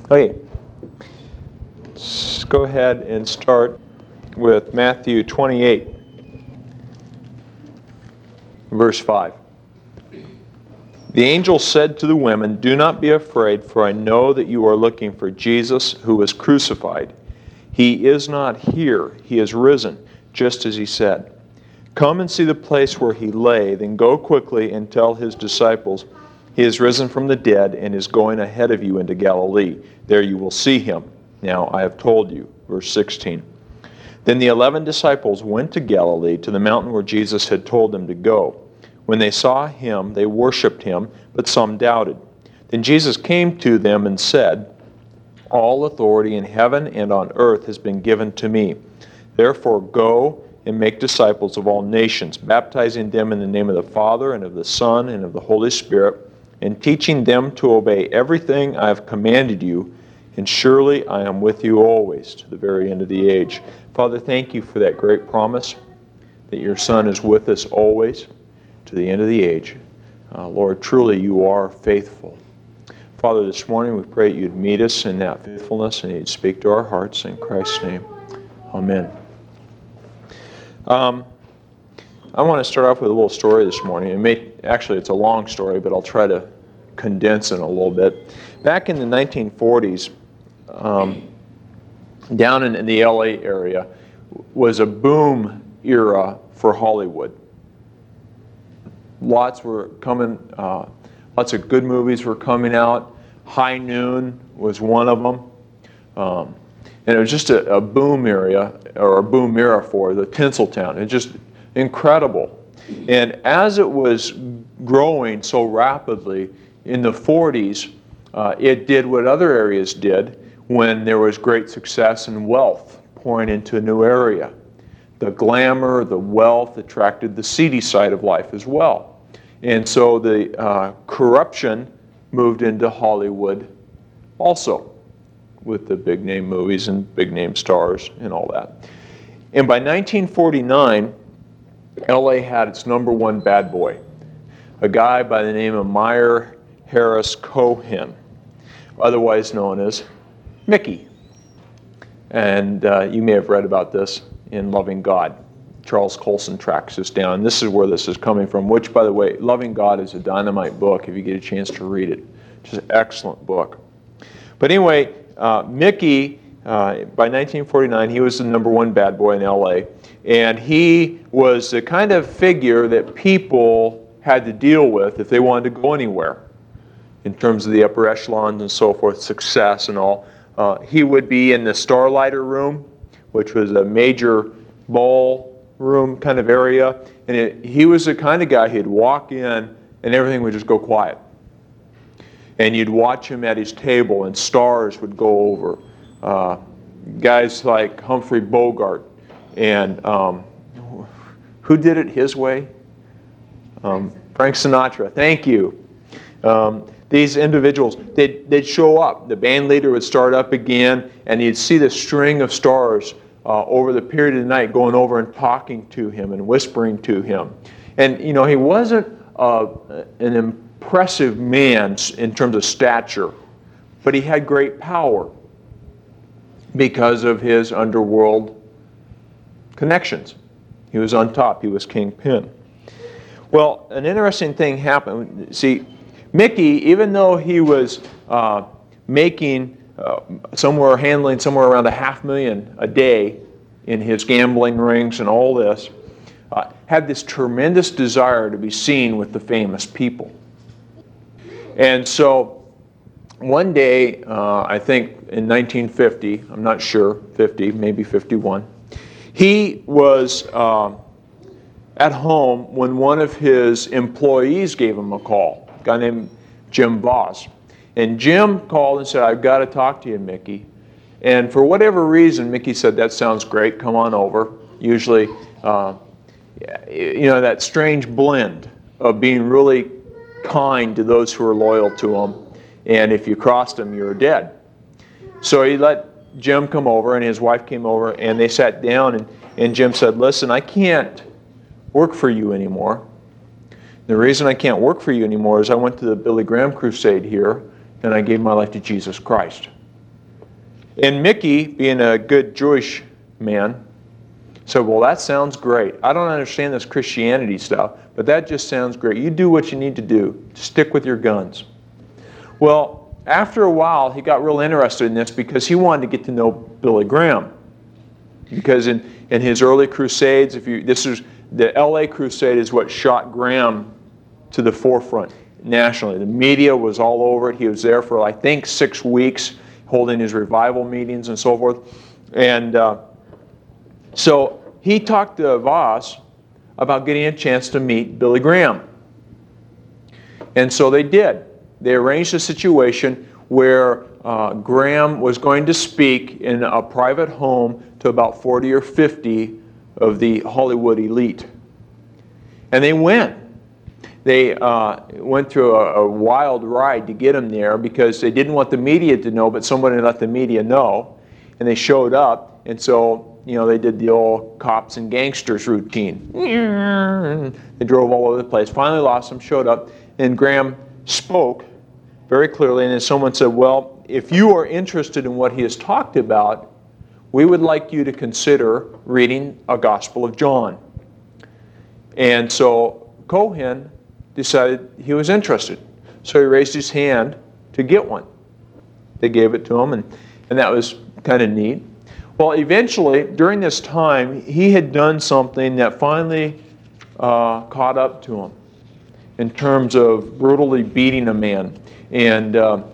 Okay, let's go ahead and start with Matthew 28, verse 5. The angel said to the women, "Do not be afraid, for I know that you are looking for Jesus who was crucified. He is not here. He is risen, just as he said. Come and see the place where he lay, then go quickly and tell his disciples, he is risen from the dead and is going ahead of you into Galilee. There you will see him. Now I have told you." Verse 16. Then the 11 disciples went to Galilee, to the mountain where Jesus had told them to go. When they saw him, they worshipped him, but some doubted. Then Jesus came to them and said, "All authority in heaven and on earth has been given to me. Therefore go and make disciples of all nations, baptizing them in the name of the Father and of the Son and of the Holy Spirit, and teaching them to obey everything I have commanded you. And surely I am with you always, to the very end of the age." Father, thank you for that great promise that your Son is with us always, to the end of the age. Lord, truly you are faithful. Father, this morning we pray that you'd meet us in that faithfulness and you'd speak to our hearts in Christ's name. Amen. I want to start off with a little story this morning. Actually, it's a long story, but I'll try to condense it a little bit. Back in the 1940s, down in the LA area, was a boom era for Hollywood. Lots of good movies were coming out. High Noon was one of them. And it was just a boom area, or a boom era for the Tinseltown. It's just incredible. And as it was growing so rapidly, in the 40s, it did what other areas did when there was great success and wealth pouring into a new area. The glamour, the wealth attracted the seedy side of life as well. And so the corruption moved into Hollywood also, with the big name movies and big name stars and all that. And by 1949, LA had its number one bad boy, a guy by the name of Meyer Harris Cohen, otherwise known as Mickey. And you may have read about this in Loving God. Charles Colson tracks this down. This is where this is coming from, which, by the way, Loving God is a dynamite book if you get a chance to read it. It's an excellent book. But anyway, Mickey, by 1949, he was the number one bad boy in LA. And he was the kind of figure that people had to deal with if they wanted to go anywhere in terms of the upper echelons and so forth, success and all. He would be in the Starlighter room, which was a major ballroom kind of area. And he was the kind of guy who'd walk in and everything would just go quiet. And you'd watch him at his table and stars would go over. Guys like Humphrey Bogart and who did it his way? Frank Sinatra. Thank you. These individuals, they'd show up. The band leader would start up again, and you'd see the string of stars over the period of the night going over and talking to him and whispering to him. And, you know, he wasn't an impressive man in terms of stature, but he had great power because of his underworld connections. He was on top. He was kingpin. Well, an interesting thing happened. See, Mickey, even though he was handling somewhere around $500,000 a day in his gambling rings and all this, had this tremendous desire to be seen with the famous people. And so one day, I think in 1950, I'm not sure, 50, maybe 51, he was at home when one of his employees gave him a call, a guy named Jim Voss. And Jim called and said, "I've got to talk to you, Mickey." And for whatever reason, Mickey said, "That sounds great, come on over." Usually, you know, that strange blend of being really kind to those who are loyal to him, and if you crossed him, you're dead. So he let Jim come over, and his wife came over, and they sat down, and Jim said, "Listen, I can't work for you anymore. The reason I can't work for you anymore is I went to the Billy Graham crusade here, and I gave my life to Jesus Christ. And Mickey, being a good Jewish man, said, well, that sounds great. I don't understand this Christianity stuff, but that just sounds great. You do what you need to do. Stick with your guns. Well, after a while, he got real interested in this because he wanted to get to know Billy Graham. Because in his early crusades, the LA crusade is what shot Graham to the forefront nationally. The media was all over it. He was there for, I think, 6 weeks, holding his revival meetings and so forth. And so he talked to Voss about getting a chance to meet Billy Graham. And so they did. They arranged a situation where Graham was going to speak in a private home to about 40 or 50 of the Hollywood elite. And they went. They went through a wild ride to get him there because they didn't want the media to know, but somebody let the media know. And they showed up, and so they did the old cops and gangsters routine. They drove all over the place. Finally lost him, showed up, and Graham spoke very clearly, and then someone said, well, if you are interested in what he has talked about, we would like you to consider reading a Gospel of John. And so Cohen decided he was interested. So he raised his hand to get one. They gave it to him, and that was kind of neat. Well, eventually, during this time, he had done something that finally caught up to him in terms of brutally beating a man. And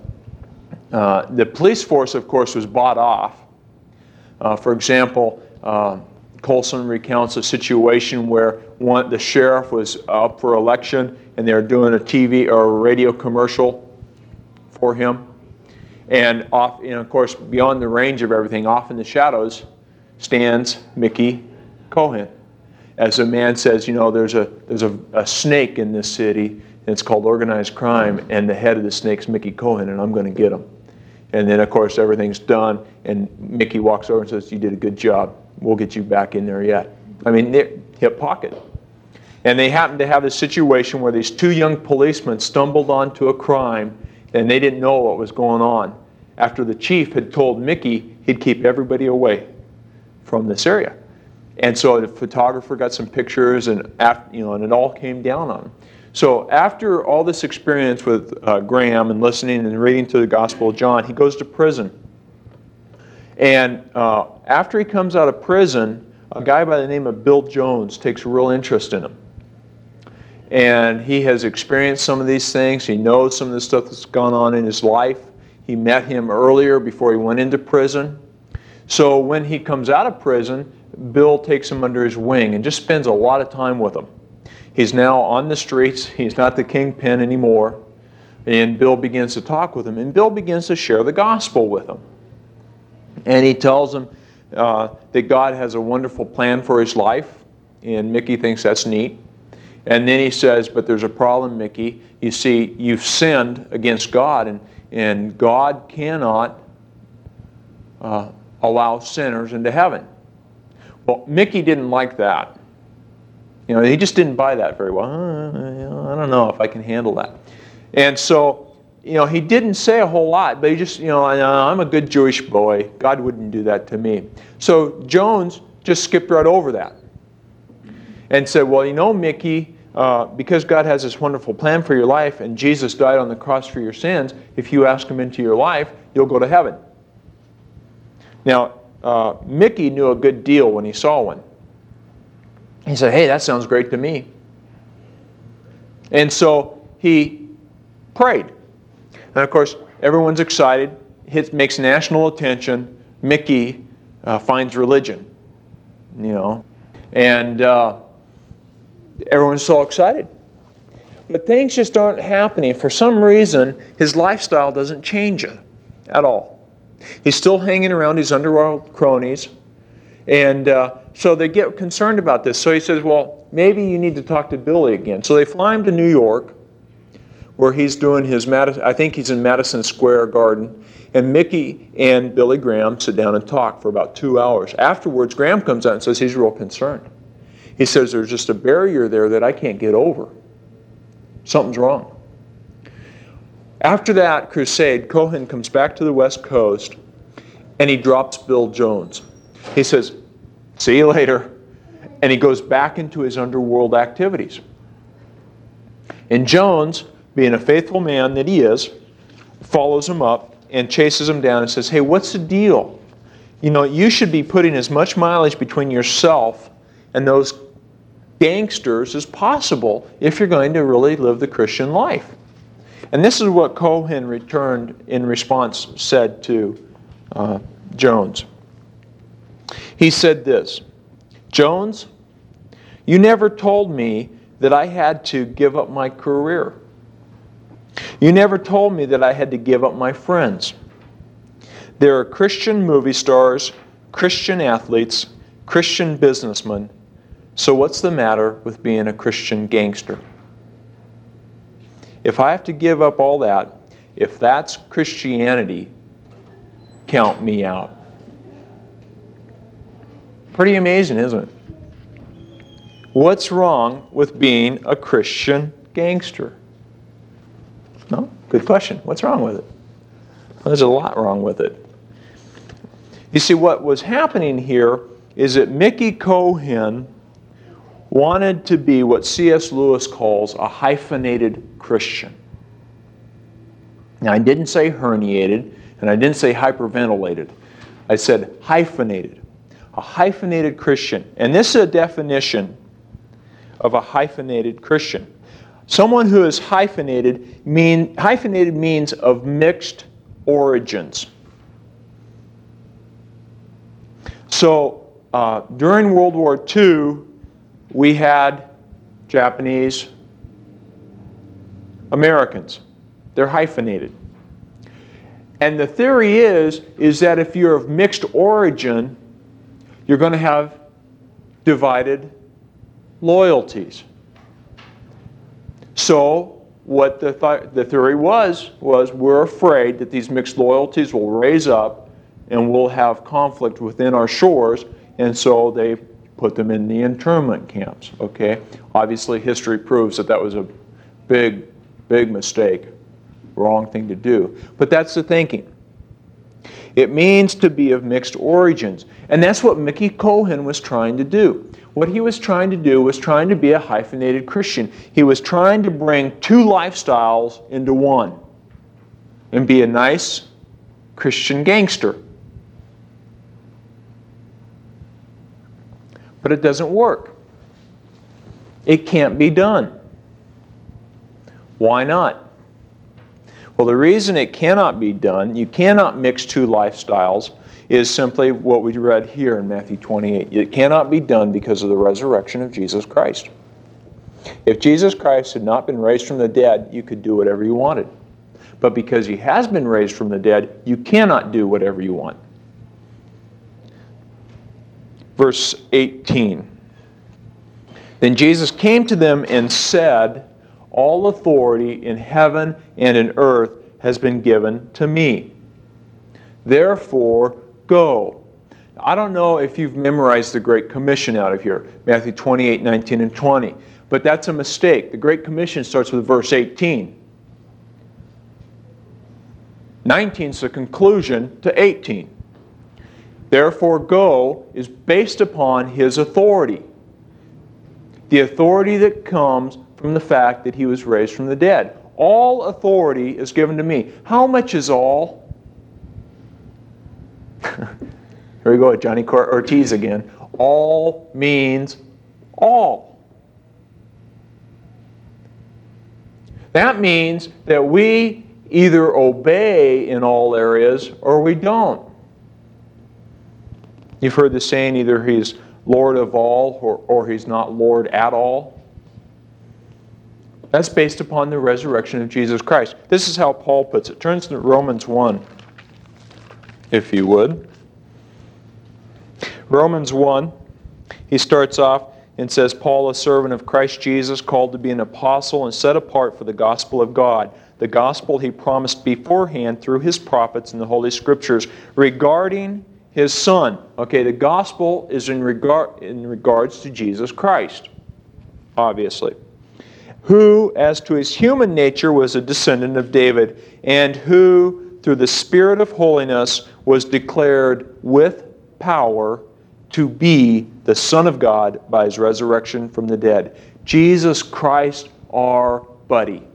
the police force, of course, was bought off. For example, Colson recounts a situation where the sheriff was up for election and they were doing a TV or a radio commercial for him. And of course, beyond the range of everything, off in the shadows, stands Mickey Cohen. As a man says, there's a snake in this city, and it's called organized crime, and the head of the snake's Mickey Cohen, and I'm going to get him. And then, of course, everything's done, and Mickey walks over and says, you did a good job. We'll get you back in there yet. I mean, hip pocket. And they happened to have a situation where these 2 young policemen stumbled onto a crime, and they didn't know what was going on. After the chief had told Mickey he'd keep everybody away from this area. And so the photographer got some pictures, and and it all came down on him. So after all this experience with Graham and listening and reading through the Gospel of John, he goes to prison. And after he comes out of prison, a guy by the name of Bill Jones takes a real interest in him. And he has experienced some of these things. He knows some of the stuff that's gone on in his life. He met him earlier before he went into prison. So when he comes out of prison, Bill takes him under his wing and just spends a lot of time with him. He's now on the streets. He's not the kingpin anymore. And Bill begins to talk with him. And Bill begins to share the gospel with him. And he tells him that God has a wonderful plan for his life. And Mickey thinks that's neat. And then he says, but there's a problem, Mickey. You see, you've sinned against God, and God cannot allow sinners into heaven. Well, Mickey didn't like that. He just didn't buy that very well. I don't know if I can handle that. And so, he didn't say a whole lot, but he just, I'm a good Jewish boy. God wouldn't do that to me. So Jones just skipped right over that and said, well, Mickey, because God has this wonderful plan for your life and Jesus died on the cross for your sins, if you ask him into your life, you'll go to heaven. Now, Mickey knew a good deal when he saw one. He said, hey, that sounds great to me. And so he prayed. And of course, everyone's excited. Makes national attention. Mickey finds religion. And everyone's so excited. But things just aren't happening. For some reason, his lifestyle doesn't change at all. He's still hanging around his underworld cronies. And so they get concerned about this. So he says, well, maybe you need to talk to Billy again. So they fly him to New York, where he's doing his, I think he's in Madison Square Garden. And Mickey and Billy Graham sit down and talk for about 2 hours. Afterwards, Graham comes out and says he's real concerned. He says there's just a barrier there that I can't get over. Something's wrong. After that crusade, Cohen comes back to the West Coast, and he drops Bill Jones. He says, "See you later," and he goes back into his underworld activities. And Jones, being a faithful man that he is, follows him up and chases him down and says, "Hey, what's the deal? You know, you should be putting as much mileage between yourself and those gangsters as possible if you're going to really live the Christian life." And this is what Cohen returned in response, said to Jones. He said this, "Jones, you never told me that I had to give up my career. You never told me that I had to give up my friends. There are Christian movie stars, Christian athletes, Christian businessmen. So what's the matter with being a Christian gangster? If I have to give up all that, if that's Christianity, count me out." Pretty amazing, isn't it? What's wrong with being a Christian gangster? No? Good question. What's wrong with it? Well, there's a lot wrong with it. You see, what was happening here is that Mickey Cohen wanted to be what C.S. Lewis calls a hyphenated Christian. Now, I didn't say herniated, and I didn't say hyperventilated. I said hyphenated. A hyphenated Christian. And this is a definition of a hyphenated Christian. Someone who is hyphenated means of mixed origins. So, during World War II, we had Japanese Americans. They're hyphenated. And the theory is that if you're of mixed origin, you're going to have divided loyalties. So what the theory was we're afraid that these mixed loyalties will raise up and we'll have conflict within our shores, and so they put them in the internment camps. Okay? Obviously, history proves that was a big, big mistake, wrong thing to do. But that's the thinking. It means to be of mixed origins. And that's what Mickey Cohen was trying to do. What he was trying to do was trying to be a hyphenated Christian. He was trying to bring two lifestyles into one and be a nice Christian gangster. But it doesn't work. It can't be done. Why not? Well, the reason it cannot be done, you cannot mix two lifestyles, is simply what we read here in Matthew 28. It cannot be done because of the resurrection of Jesus Christ. If Jesus Christ had not been raised from the dead, you could do whatever you wanted. But because He has been raised from the dead, you cannot do whatever you want. Verse 18. Then Jesus came to them and said, "All authority in heaven and in earth has been given to me. Therefore, go." I don't know if you've memorized the Great Commission out of here, Matthew 28, 19, and 20. But that's a mistake. The Great Commission starts with verse 18. 19 is the conclusion to 18. Therefore, go is based upon His authority. The authority that comes from the fact that He was raised from the dead. All authority is given to me. How much is all? Here we go, Johnny Ortiz again. All means all. That means that we either obey in all areas or we don't. You've heard the saying, either He's Lord of all or He's not Lord at all. That's based upon the resurrection of Jesus Christ. This is how Paul puts it. Turn to Romans 1, if you would. Romans 1, he starts off and says, "Paul, a servant of Christ Jesus, called to be an apostle and set apart for the gospel of God, the gospel He promised beforehand through His prophets in the Holy Scriptures regarding His Son." Okay, the gospel is in regards to Jesus Christ, obviously. "Who, as to His human nature, was a descendant of David, and who, through the Spirit of holiness, was declared with power to be the Son of God by His resurrection from the dead. Jesus Christ, our buddy.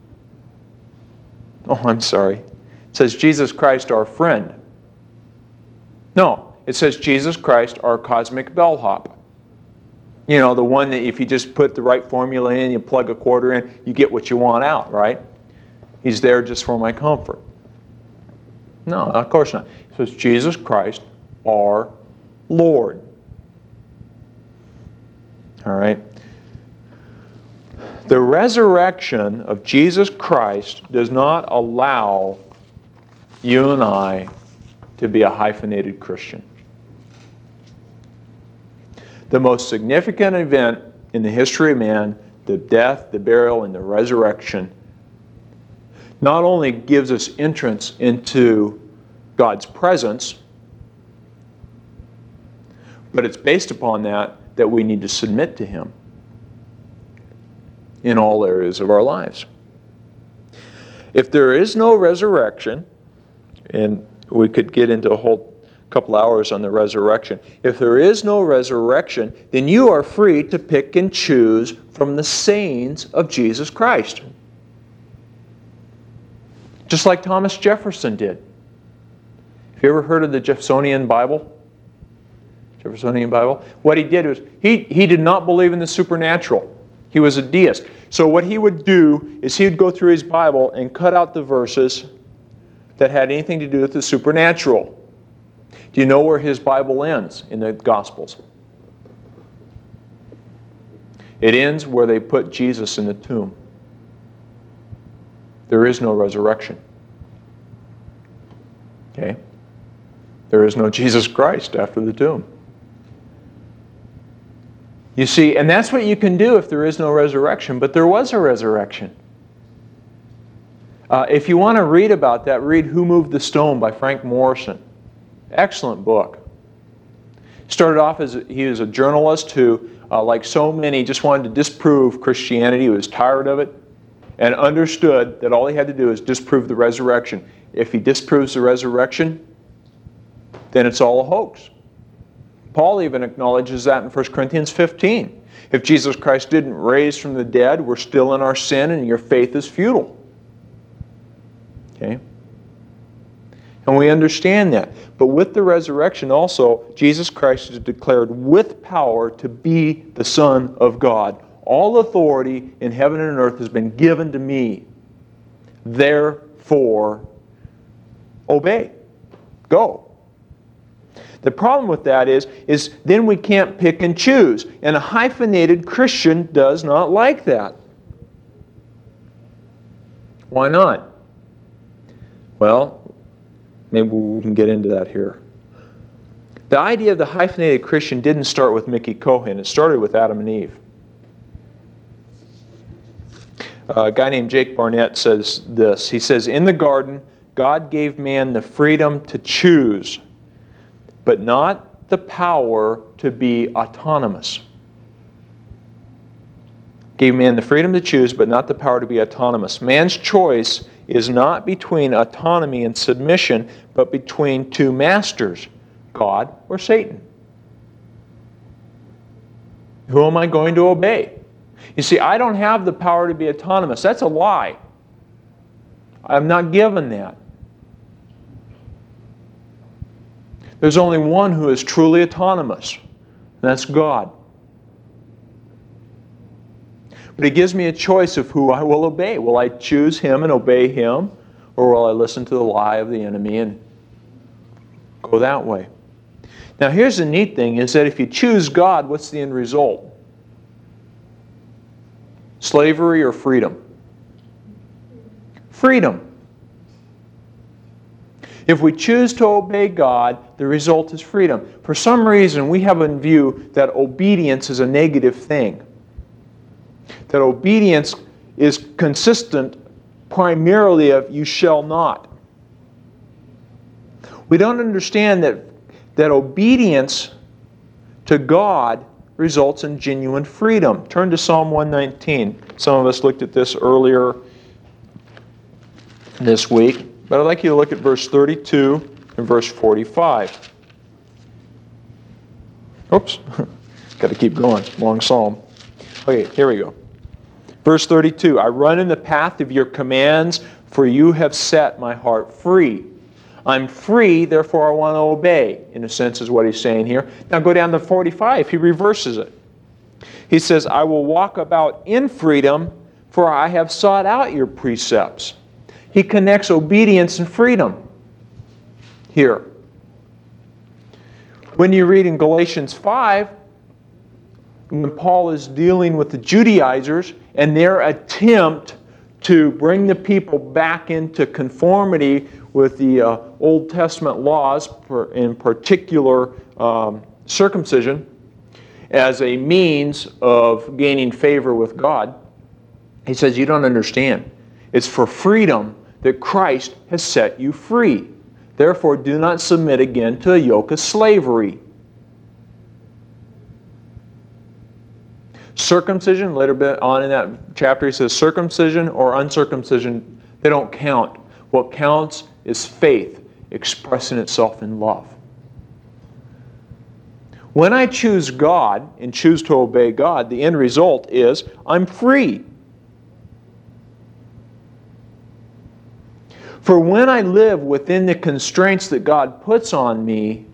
Oh, I'm sorry. It says Jesus Christ, our friend. No, it says Jesus Christ, our cosmic bellhop. You know, the one that if you just put the right formula in, you plug a quarter in, you get what you want out, right? He's there just for my comfort. No, of course not. It says Jesus Christ, our Lord. All right? The resurrection of Jesus Christ does not allow you and I to be a hyphenated Christian. The most significant event in the history of man, the death, the burial, and the resurrection, not only gives us entrance into God's presence, but it's based upon that we need to submit to Him in all areas of our lives. If there is no resurrection, and we could get into a whole couple hours on the resurrection. If there is no resurrection, then you are free to pick and choose from the sayings of Jesus Christ. Just like Thomas Jefferson did. Have you ever heard of the Jeffersonian Bible? Jeffersonian Bible? What he did was, he did not believe in the supernatural. He was a deist. So what he would do is he would go through his Bible and cut out the verses that had anything to do with the supernatural. Do you know where his Bible ends in the Gospels? It ends where they put Jesus in the tomb. There is no resurrection. Okay? There is no Jesus Christ after the tomb. You see, and that's what you can do if there is no resurrection, but there was a resurrection. If you want to read about that, read Who Moved the Stone by Frank Morrison. Excellent book. Started off as he was a journalist who, like so many, just wanted to disprove Christianity. He was tired of it and understood that all he had to do is disprove the resurrection. If he disproves the resurrection, then it's all a hoax. Paul even acknowledges that in 1 Corinthians 15. If Jesus Christ didn't raise from the dead, we're still in our sin and your faith is futile. Okay? And we understand that. But with the resurrection also, Jesus Christ is declared with power to be the Son of God. All authority in heaven and earth has been given to me. Therefore, obey. Go. The problem with that is then we can't pick and choose. And a hyphenated Christian does not like that. Why not? Well, maybe we can get into that here. The idea of the hyphenated Christian didn't start with Mickey Cohen. It started with Adam and Eve. A guy named Jake Barnett says this. He says, in the garden, God gave man the freedom to choose, but not the power to be autonomous. Gave man the freedom to choose, but not the power to be autonomous. Man's choice is not between autonomy and submission, but between two masters, God or Satan. Who am I going to obey? You see, I don't have the power to be autonomous. That's a lie. I'm not given that. There's only one who is truly autonomous, and that's God. But He gives me a choice of who I will obey. Will I choose Him and obey Him, or will I listen to the lie of the enemy and go that way? Now here's the neat thing, is that if you choose God, what's the end result? Slavery or freedom? Freedom. If we choose to obey God, the result is freedom. For some reason, we have in view that obedience is a negative thing. That obedience is consistent primarily of you shall not. We don't understand that obedience to God results in genuine freedom. Turn to Psalm 119. Some of us looked at this earlier this week. But I'd like you to look at verse 32 and verse 45. Oops. Got to keep going. Long psalm. Okay, here we go. Verse 32, I run in the path of your commands, for you have set my heart free. I'm free, therefore I want to obey, in a sense is what he's saying here. Now go down to 45, he reverses it. He says, I will walk about in freedom, for I have sought out your precepts. He connects obedience and freedom here. When you read in Galatians 5, when Paul is dealing with the Judaizers and their attempt to bring the people back into conformity with the Old Testament laws, in particular circumcision, as a means of gaining favor with God, he says, you don't understand. It's for freedom that Christ has set you free. Therefore, do not submit again to a yoke of slavery. Circumcision, later bit on in that chapter, he says circumcision or uncircumcision, they don't count. What counts is faith expressing itself in love. When I choose God and choose to obey God, the end result is I'm free. For when I live within the constraints that God puts on me,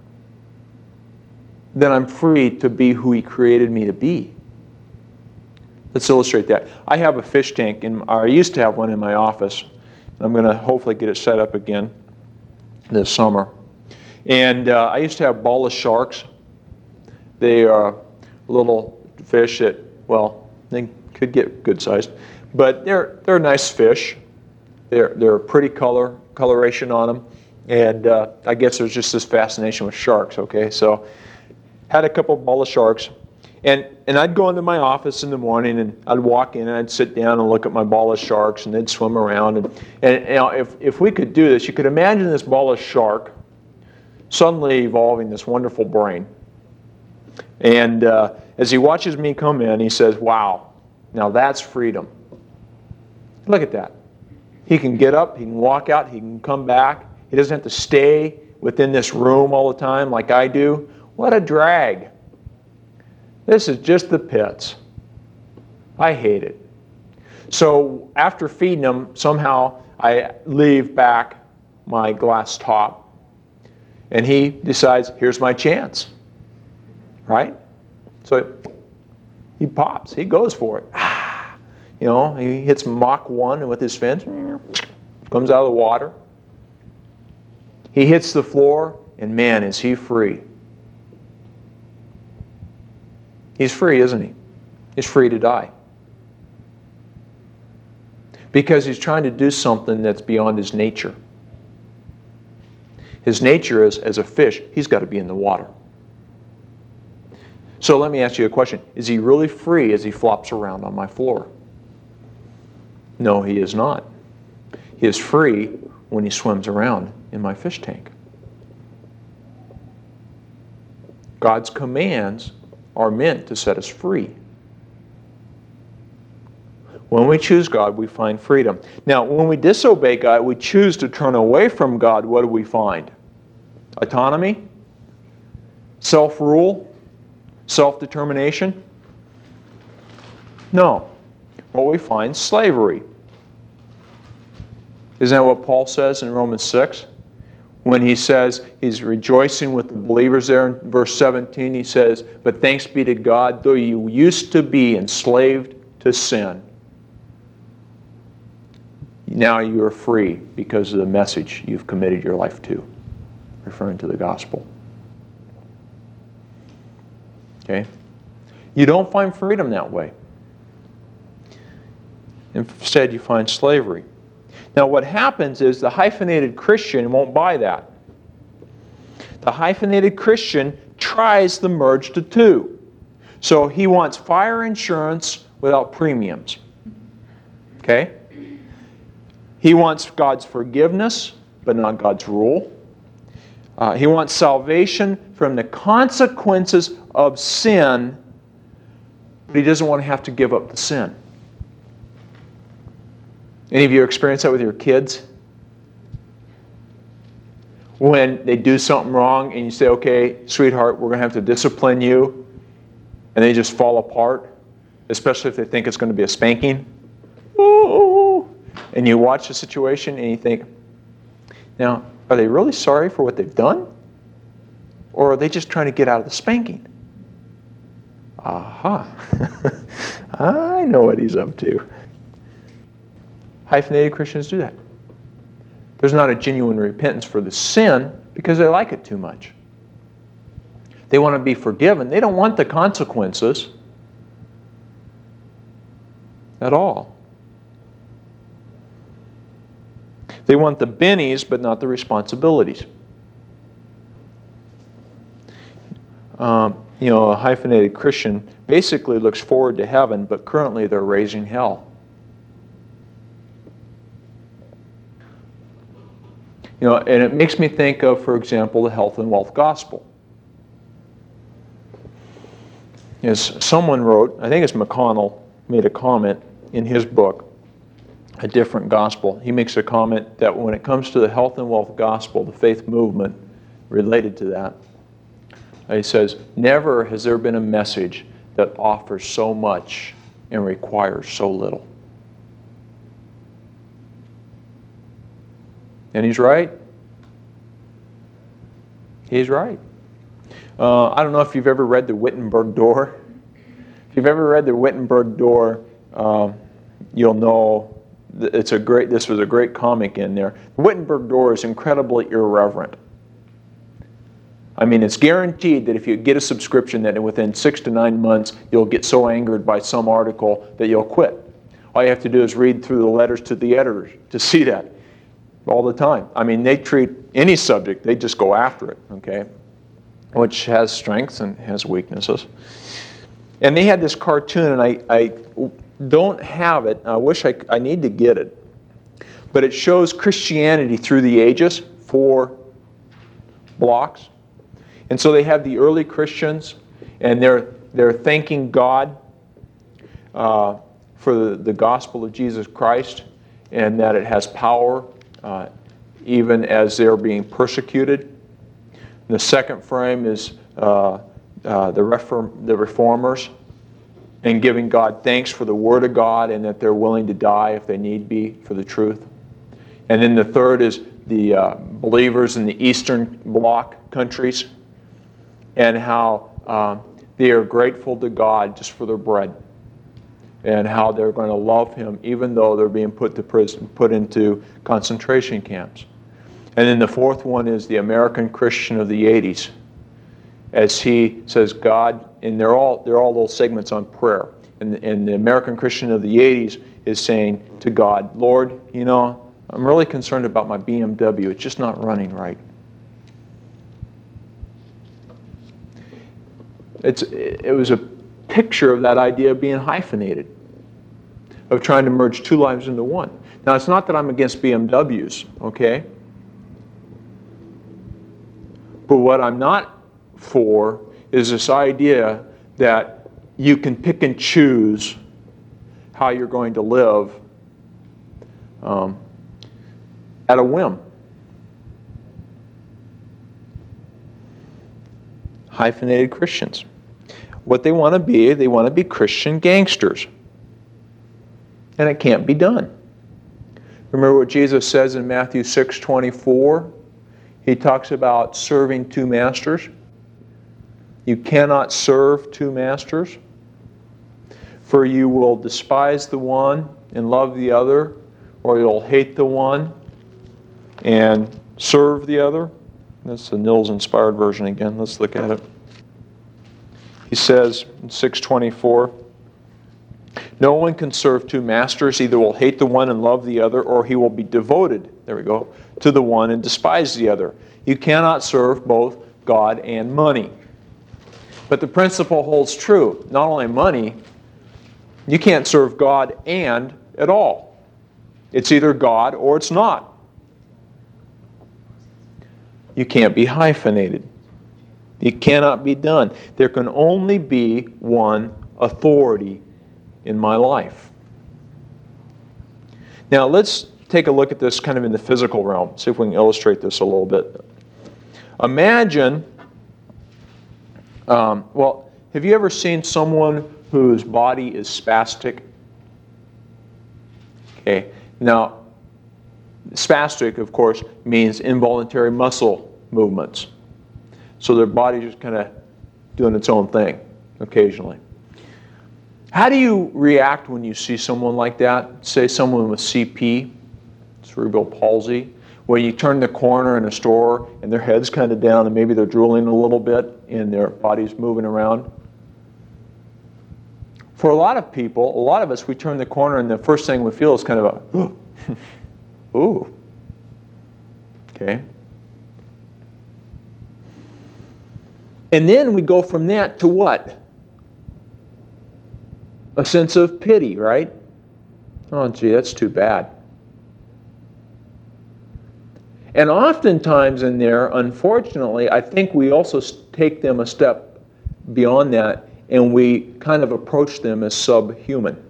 then I'm free to be who He created me to be. Let's illustrate that. I have a fish tank, or I used to have one in my office. I'm going to hopefully get it set up again this summer. And I used to have ballless sharks. They are little fish that, well, they could get good sized, but they're nice fish. They're a pretty coloration on them, and I guess there's just this fascination with sharks. Okay, so had a couple of ballless sharks. And I'd go into my office in the morning, and I'd walk in, and I'd sit down and look at my ballless sharks, and they'd swim around. And you know, if we could do this, you could imagine this ballless shark suddenly evolving this wonderful brain. And as he watches me come in, he says, wow, now that's freedom. Look at that. He can get up, he can walk out, he can come back. He doesn't have to stay within this room all the time like I do. What a drag. This is just the pits. I hate it. So after feeding him, somehow I leave back my glass top, and he decides, here's my chance. Right? So he pops. He goes for it. You know, he hits Mach 1 with his fins. Comes out of the water. He hits the floor, and man, is he free. He's free, isn't he? He's free to die. Because he's trying to do something that's beyond his nature. His nature is, as a fish, he's got to be in the water. So let me ask you a question. Is he really free as he flops around on my floor? No, he is not. He is free when he swims around in my fish tank. God's commands are meant to set us free. When we choose God, we find freedom. Now, when we disobey God, we choose to turn away from God, what do we find? Autonomy? Self-rule? Self-determination? No. What we find is slavery. Isn't that what Paul says in Romans 6? When he says he's rejoicing with the believers there in verse 17, he says, but thanks be to God, though you used to be enslaved to sin, now you are free because of the message you've committed your life to, referring to the gospel. Okay? You don't find freedom that way. Instead, you find slavery. Now, what happens is the hyphenated Christian won't buy that. The hyphenated Christian tries the merge to two. So he wants fire insurance without premiums. Okay? He wants God's forgiveness, but not God's rule. He wants salvation from the consequences of sin, but he doesn't want to have to give up the sin. Any of you experience that with your kids? when they do something wrong and you say, okay, sweetheart, we're going to have to discipline you, and they just fall apart, especially if they think it's going to be a spanking. Ooh. And you watch the situation and you think, now, are they really sorry for what they've done? Or are they just trying to get out of the spanking? Aha. I know what he's up to. Hyphenated Christians do that. There's not a genuine repentance for the sin because they like it too much. They want to be forgiven. They don't want the consequences at all. They want the bennies, but not the responsibilities. A hyphenated Christian basically looks forward to heaven, but currently they're raising hell. And it makes me think of, for example, the health and wealth gospel. As someone wrote, I think it's McConnell, made a comment in his book, A Different Gospel. He makes a comment that when it comes to the health and wealth gospel, the faith movement related to that, he says, never has there been a message that offers so much and requires so little. And he's right. He's right. I don't know if you've ever read the Wittenberg Door. If you've ever read the Wittenberg Door, you'll know that this was a great comic in there. The Wittenberg Door is incredibly irreverent. I mean, it's guaranteed that if you get a subscription that within 6 to 9 months, you'll get so angered by some article that you'll quit. All you have to do is read through the letters to the editors to see that all the time. I mean, they treat any subject, they just go after it, okay? Which has strengths and has weaknesses. And they had this cartoon, and I don't have it. I wish I need to get it. But it shows Christianity through the ages, 4 blocks. And so they have the early Christians, and they're thanking God for the gospel of Jesus Christ, and that it has power even as they're being persecuted. And the second frame is the reformers, and giving God thanks for the Word of God, and that they're willing to die if they need be for the truth. And then the third is the believers in the Eastern Bloc countries, and how they are grateful to God just for their bread, and how they're going to love Him even though they're being put to prison, put into concentration camps. And then the fourth one is the American Christian of the 80s, as he says, God, and they're all little segments on prayer. And the American Christian of the 80s is saying to God, Lord, I'm really concerned about my BMW. It's just not running right. It was a picture of that idea of being hyphenated, of trying to merge 2 lives into one. Now, it's not that I'm against BMWs, okay? But what I'm not for is this idea that you can pick and choose how you're going to live at a whim. Hyphenated Christians. What they want to be Christian gangsters. And it can't be done. Remember what Jesus says in Matthew 6:24? He talks about serving 2 masters. You cannot serve 2 masters, for you will despise the one and love the other, or you'll hate the one and serve the other. That's the Nils inspired version again. Let's look at it. He says in 6:24, no one can serve 2 masters. Either will hate the one and love the other, or he will be devoted, there we go, to the one and despise the other. You cannot serve both God and money. But the principle holds true. Not only money, you can't serve God and at all. It's either God or it's not. You can't be hyphenated. It cannot be done. There can only be one authority in my life. Now let's take a look at this kind of in the physical realm. See if we can illustrate this a little bit. Imagine, well, have you ever seen someone whose body is spastic? Okay, now, spastic, of course, means involuntary muscle movements. So their body's just kind of doing its own thing occasionally. How do you react when you see someone like that? Say someone with CP, cerebral palsy, where you turn the corner in a store and their head's kind of down and maybe they're drooling a little bit and their body's moving around. For a lot of people, a lot of us, we turn the corner and the first thing we feel is kind of a, ooh. Okay. And then we go from that to what? A sense of pity, right? Oh, gee, that's too bad. And oftentimes in there, unfortunately, I think we also take them a step beyond that and we kind of approach them as subhuman.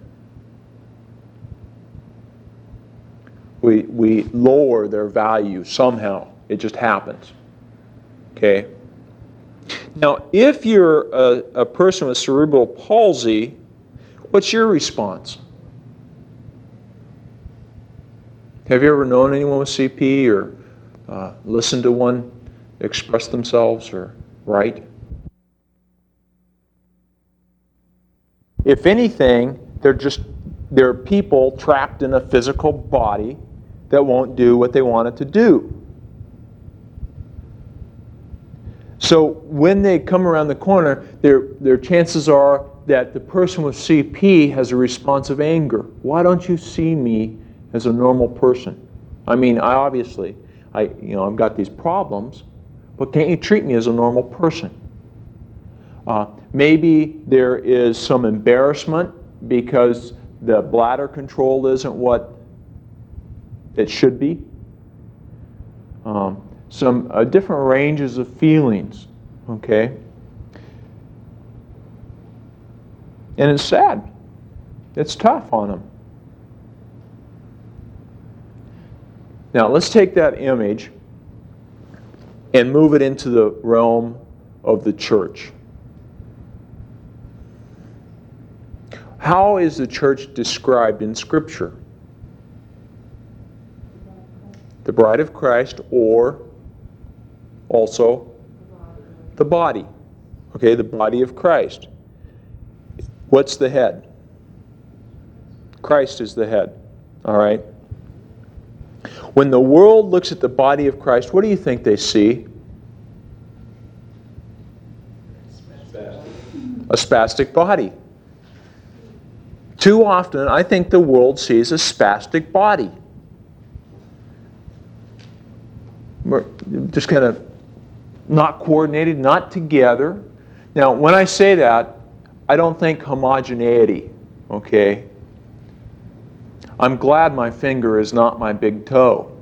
We lower their value somehow. It just happens. Okay? Now, if you're a person with cerebral palsy, what's your response? Have you ever known anyone with CP or listened to one express themselves or write? If anything, they're people trapped in a physical body that won't do what they want it to do. So when they come around the corner, their chances are that the person with CP has a response of anger. Why don't you see me as a normal person? I mean, I've got these problems, but can't you treat me as a normal person? Maybe there is some embarrassment because the bladder control isn't what it should be. Some different ranges of feelings, okay? And it's sad. It's tough on them. Now, let's take that image and move it into the realm of the church. How is the church described in Scripture? The bride of Christ, or also the body. Okay, the body of Christ. What's the head? Christ is the head. All right? When the world looks at the body of Christ, what do you think they see? A spastic body. Too often, I think the world sees a spastic body. We're just kind of not coordinated, not together. Now, when I say that, I don't think homogeneity, okay? I'm glad my finger is not my big toe,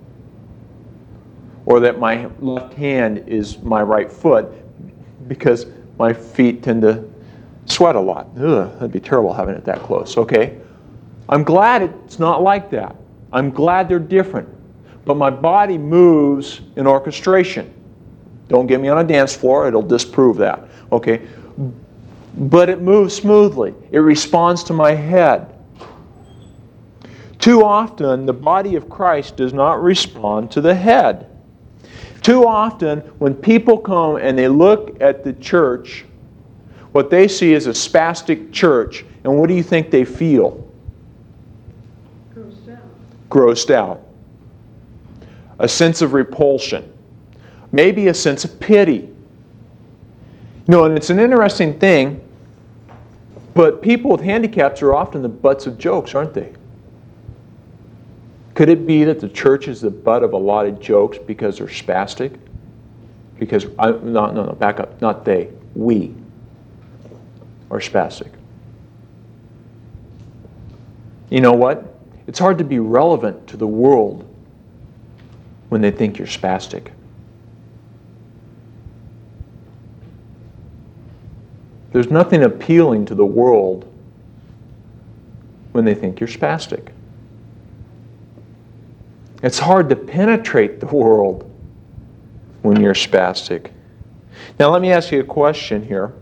or that my left hand is my right foot, because my feet tend to sweat a lot. Ugh, that'd be terrible having it that close, okay? I'm glad it's not like that. I'm glad they're different. But my body moves in orchestration. Don't get me on a dance floor, it'll disprove that, okay? But it moves smoothly. It responds to my head. Too often, the body of Christ does not respond to the head. Too often, when people come and they look at the church, what they see is a spastic church, and what do you think they feel? Grossed out. Grossed out. A sense of repulsion. Maybe a sense of pity. And it's an interesting thing, but people with handicaps are often the butts of jokes, aren't they? Could it be that the church is the butt of a lot of jokes because they're spastic? Because, back up. Not they. We are spastic. You know what? It's hard to be relevant to the world when they think you're spastic. There's nothing appealing to the world when they think you're spastic. It's hard to penetrate the world when you're spastic. Now let me ask you a question here.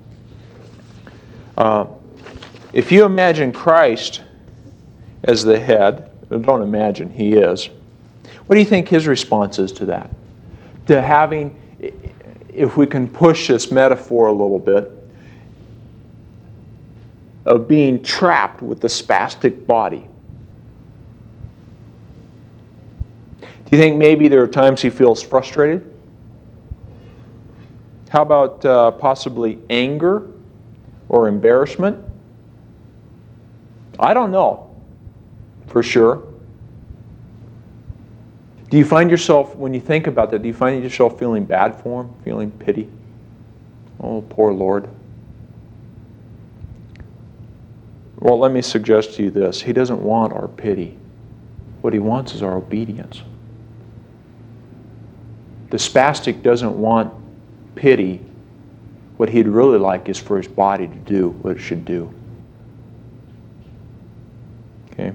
If you imagine Christ as the head, don't imagine, He is. What do you think His response is to that? To having, if we can push this metaphor a little bit, of being trapped with the spastic body. Do you think maybe there are times He feels frustrated? How about possibly anger or embarrassment? I don't know for sure. Do you find yourself, when you think about that, do you find yourself feeling bad for Him, feeling pity? Oh, poor Lord. Well, let me suggest to you this. He doesn't want our pity. What He wants is our obedience. The spastic doesn't want pity. What he'd really like is for his body to do what it should do. Okay?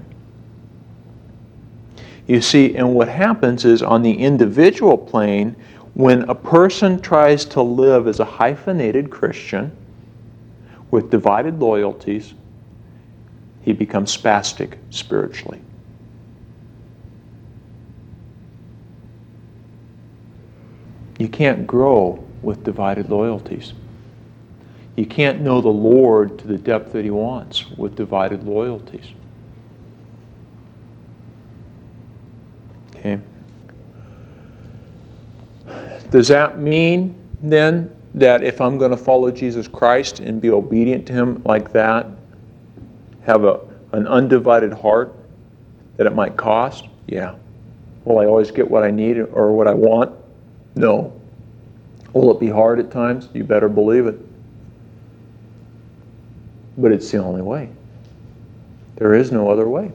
You see, and what happens is on the individual plane, when a person tries to live as a hyphenated Christian with divided loyalties, he becomes spastic spiritually. You can't grow with divided loyalties. You can't know the Lord to the depth that He wants with divided loyalties. Okay. Does that mean then that if I'm going to follow Jesus Christ and be obedient to Him like that, have an undivided heart, that it might cost? Yeah. Will I always get what I need or what I want? No. Will it be hard at times? You better believe it. But it's the only way. There is no other way.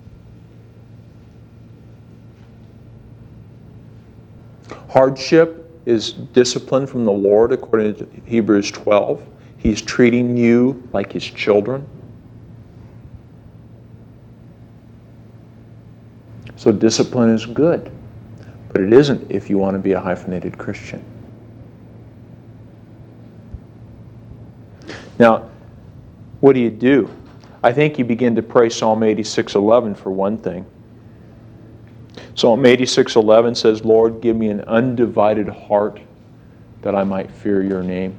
Hardship is discipline from the Lord according to Hebrews 12. He's treating you like His children. So discipline is good. But it isn't if you want to be a hyphenated Christian. Now, what do? I think you begin to pray Psalm 86:11 for one thing. Psalm 86:11 says, Lord, give me an undivided heart that I might fear Your name.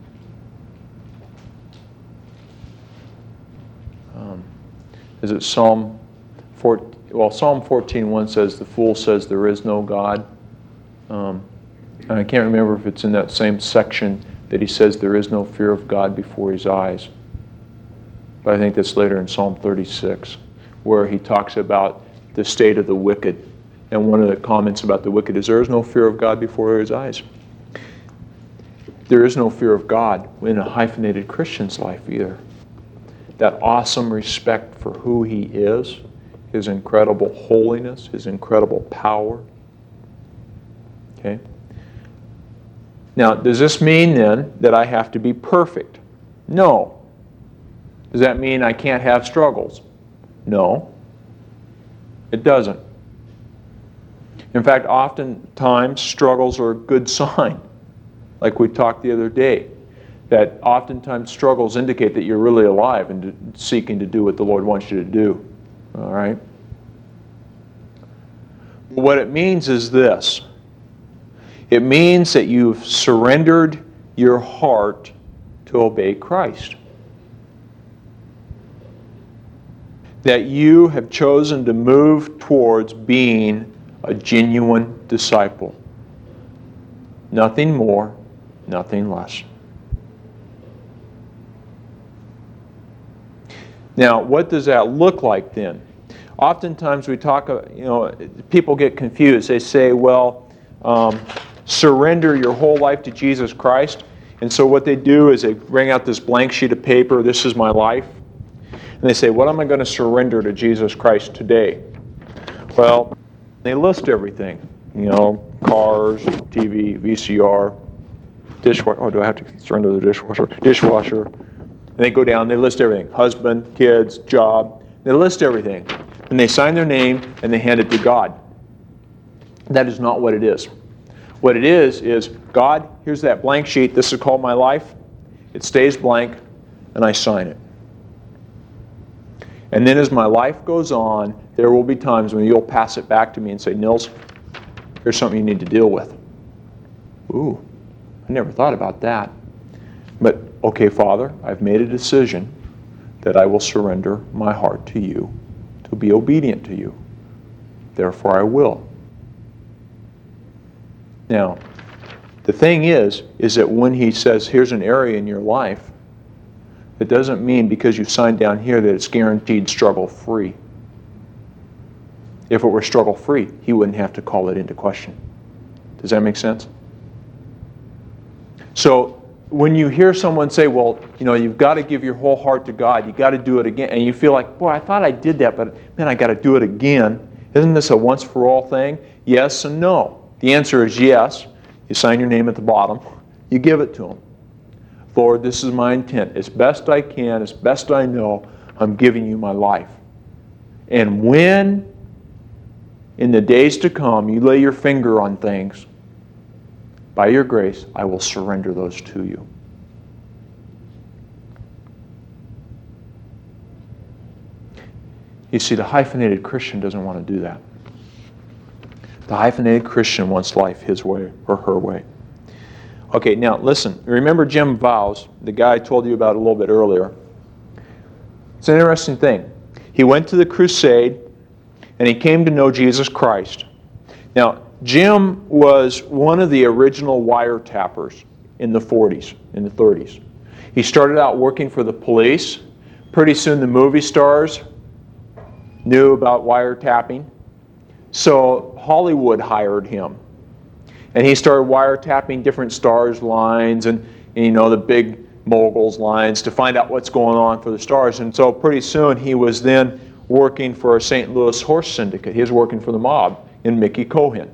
Is it Psalm 14? Well, Psalm 14:1 says, the fool says there is no God. And I can't remember if it's in that same section that he says there is no fear of God before His eyes. But I think that's later in Psalm 36, where he talks about the state of the wicked. And one of the comments about the wicked is there is no fear of God before His eyes. There is no fear of God in a hyphenated Christian's life either. That awesome respect for who He is, His incredible holiness, His incredible power. Okay? Now, does this mean then that I have to be perfect? No. Does that mean I can't have struggles? No. It doesn't. In fact, oftentimes struggles are a good sign. Like we talked the other day, that oftentimes struggles indicate that you're really alive and seeking to do what the Lord wants you to do. All right? What it means is this. It means that you've surrendered your heart to obey Christ. That you have chosen to move towards being a genuine disciple. Nothing more, nothing less. Now, what does that look like then? Oftentimes we talk, people get confused. They say, well, surrender your whole life to Jesus Christ. And so what they do is they bring out this blank sheet of paper, this is my life. And they say, what am I going to surrender to Jesus Christ today? Well, they list everything. Cars, TV, VCR, dishwasher. Oh, do I have to surrender the dishwasher? Dishwasher. And they go down, they list everything. Husband, kids, job. They list everything. And they sign their name and they hand it to God. That is not what it is. What it is, God, here's that blank sheet. This is called my life. It stays blank, and I sign it. And then as my life goes on, there will be times when you'll pass it back to me and say, Nils, here's something you need to deal with. Ooh, I never thought about that. But, okay, Father, I've made a decision that I will surrender my heart to you, to be obedient to you. Therefore I will. Now, the thing is that when he says, here's an area in your life, it doesn't mean because you signed down here that it's guaranteed struggle-free. If it were struggle-free, he wouldn't have to call it into question. Does that make sense? So when you hear someone say, well, you've got to give your whole heart to God, you've got to do it again, and you feel like, boy, I thought I did that, but man, I got to do it again. Isn't this a once-for-all thing? Yes and no. The answer is yes. You sign your name at the bottom. You give it to him. Lord, this is my intent. As best I can, as best I know, I'm giving you my life. And when, in the days to come, you lay your finger on things, by your grace, I will surrender those to you. You see, the hyphenated Christian doesn't want to do that. The hyphenated Christian wants life his way or her way. Okay, now listen. Remember Jim Vows, the guy I told you about a little bit earlier. It's an interesting thing. He went to the crusade and he came to know Jesus Christ. Now, Jim was one of the original wiretappers in the 40s, in the 30s. He started out working for the police. Pretty soon the movie stars knew about wiretapping. So Hollywood hired him. And he started wiretapping different stars' lines and the big moguls' lines to find out what's going on for the stars. And so pretty soon he was then working for a St. Louis horse syndicate. He was working for the mob in Mickey Cohen.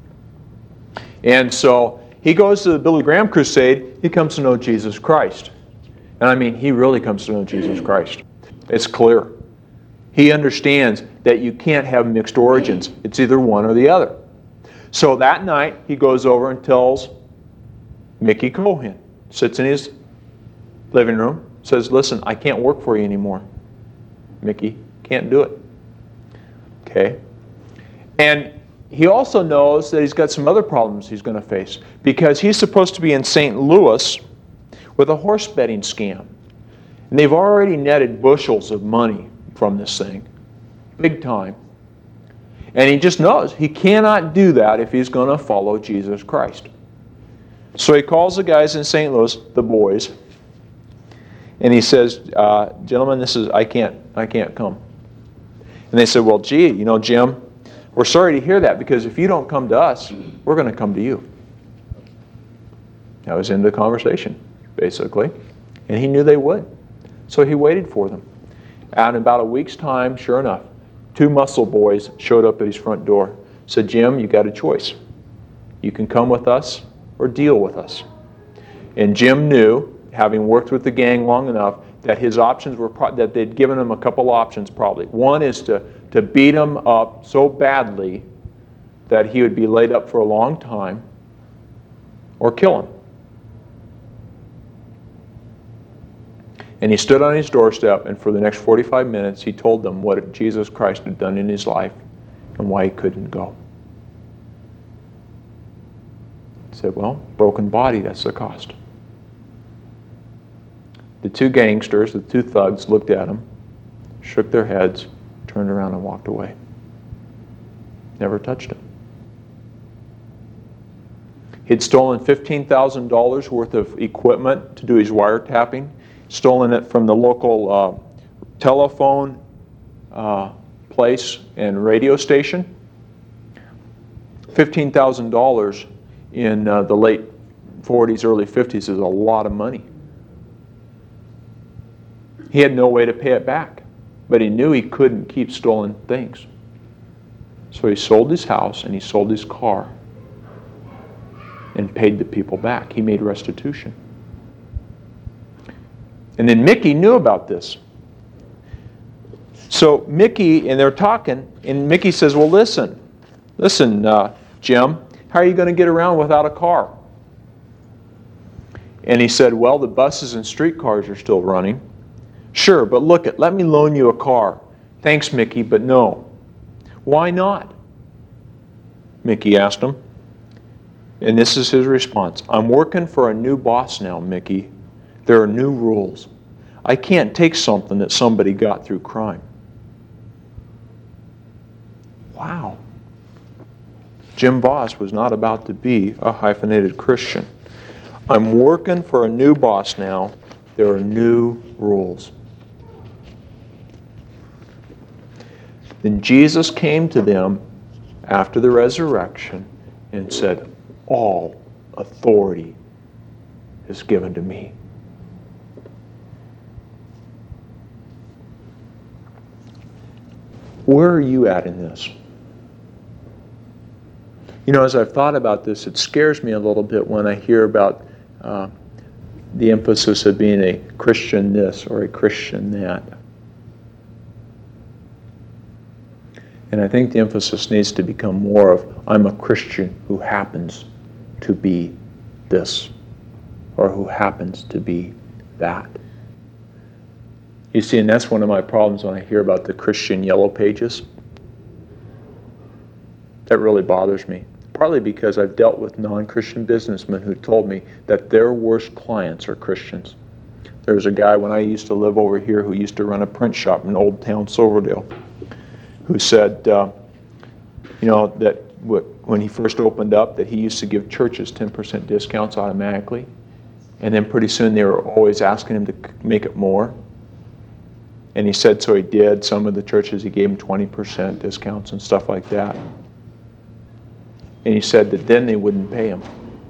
And so he goes to the Billy Graham crusade. He comes to know Jesus Christ. And I mean, he really comes to know Jesus Christ. It's clear. He understands that you can't have mixed origins. It's either one or the other. So that night, he goes over and tells Mickey Cohen, sits in his living room, says, listen, I can't work for you anymore. Mickey, can't do it. Okay? And he also knows that he's got some other problems he's going to face because he's supposed to be in St. Louis with a horse betting scam. And they've already netted bushels of money from this thing, big time. And he just knows he cannot do that if he's going to follow Jesus Christ. So he calls the guys in St. Louis, the boys, and he says, gentlemen, I can't come. And they said, well, gee, Jim, we're sorry to hear that because if you don't come to us, we're going to come to you. That was in the conversation, basically. And he knew they would. So he waited for them. And in about a week's time, sure enough, 2 muscle boys showed up at his front door. Said, Jim, you got a choice. You can come with us or deal with us. And Jim knew, having worked with the gang long enough, that his options were that they'd given him a couple options probably. One is to beat him up so badly that he would be laid up for a long time, or kill him. And he stood on his doorstep, and for the next 45 minutes, he told them what Jesus Christ had done in his life and why he couldn't go. He said, well, broken body, that's the cost. The 2 gangsters, the 2 thugs, looked at him, shook their heads, turned around and walked away. Never touched him. He'd stolen $15,000 worth of equipment to do his wiretapping, stolen it from the local telephone place and radio station. $15,000 in the late 40s, early 50s is a lot of money. He had no way to pay it back, but he knew he couldn't keep stolen things. So he sold his house and he sold his car and paid the people back. He made restitution. And then Mickey knew about this. So Mickey, and they're talking, and Mickey says, well, listen, Jim, How are you going to get around without a car? And he said, well, the buses and streetcars are still running. Sure, but let me loan you a car. Thanks, Mickey, but no. Why not? Mickey asked him. And this is his response. I'm working for a new boss now, Mickey. There are new rules. I can't take something that somebody got through crime. Wow. Jim Voss was not about to be a hyphenated Christian. I'm working for a new boss now. There are new rules. Then Jesus came to them after the resurrection and said, all authority is given to me. Where are you at in this? You know, as I've thought about this, it scares me a little bit when I hear about the emphasis of being a Christian this or a Christian that. And I think the emphasis needs to become more of, I'm a Christian who happens to be this, or who happens to be that. You see, and that's one of my problems when I hear about the Christian yellow pages. That really bothers me. Partly because I've dealt with non-Christian businessmen who told me that their worst clients are Christians. There was a guy when I used to live over here who used to run a print shop in Old Town Silverdale, who said, that when he first opened up, that he used to give churches 10% discounts automatically, and then pretty soon they were always asking him to make it more. And he said so he did. Some of the churches he gave him 20% discounts and stuff like that. And he said that then they wouldn't pay him.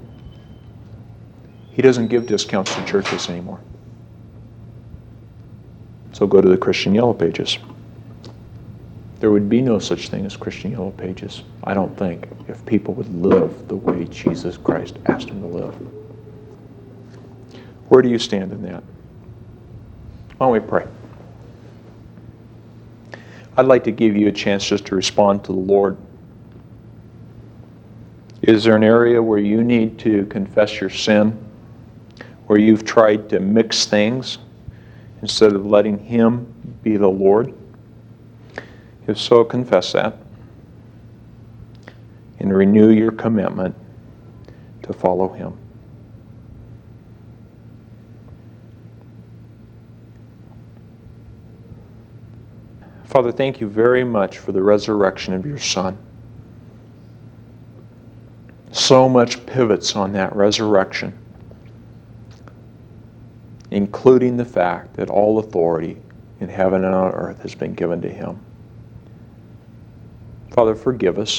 He doesn't give discounts to churches anymore. So go to the Christian Yellow Pages. There would be no such thing as Christian Yellow Pages, I don't think, if people would live the way Jesus Christ asked them to live. Where do you stand in that? Why don't we pray? I'd like to give you a chance just to respond to the Lord. Is there an area where you need to confess your sin, where you've tried to mix things instead of letting Him be the Lord? If so, confess that and renew your commitment to follow Him. Father, thank you very much for the resurrection of your Son. So much pivots on that resurrection, including the fact that all authority in heaven and on earth has been given to Him. Father, forgive us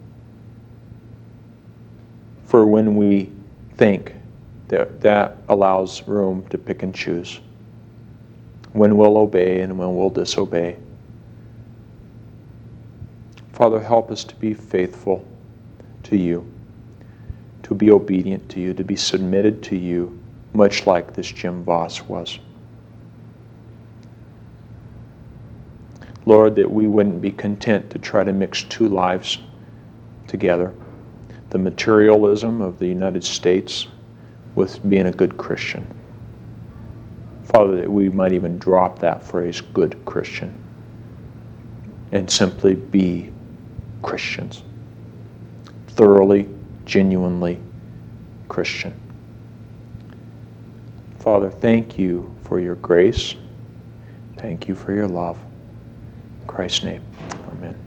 for when we think that allows room to pick and choose, when we'll obey and when we'll disobey. Father, help us to be faithful to you, to be obedient to you, to be submitted to you, much like this Jim Voss was. Lord, that we wouldn't be content to try to mix two lives together, the materialism of the United States with being a good Christian. Father, that we might even drop that phrase, good Christian, and simply be Christians, thoroughly, genuinely Christian. Father, thank you for your grace. Thank you for your love. In Christ's name, amen.